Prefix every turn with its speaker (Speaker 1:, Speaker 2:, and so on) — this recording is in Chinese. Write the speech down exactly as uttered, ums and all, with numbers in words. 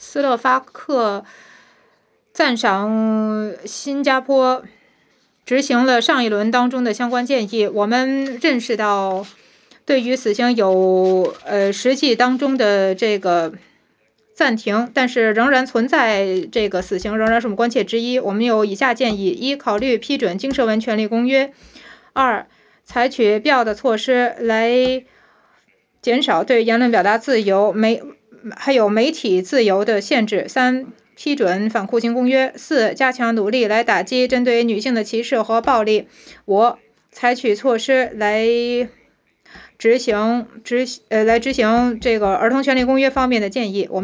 Speaker 1: 斯洛伐克赞赏新加坡执行了上一轮当中的相关建议。我们认识到，对于死刑有呃实际当中的这个暂停，但是仍然存在这个死刑，仍然是我们关切之一。我们有以下建议：一、考虑批准经社文权利公约；二、采取必要的措施来减少对言论表达自由、媒还有媒体自由的限制；三、批准反酷刑公约；四、加强努力来打击针对女性的歧视和暴力；五、采取措施来执行执呃来执行这个儿童权利公约方面的建议。我们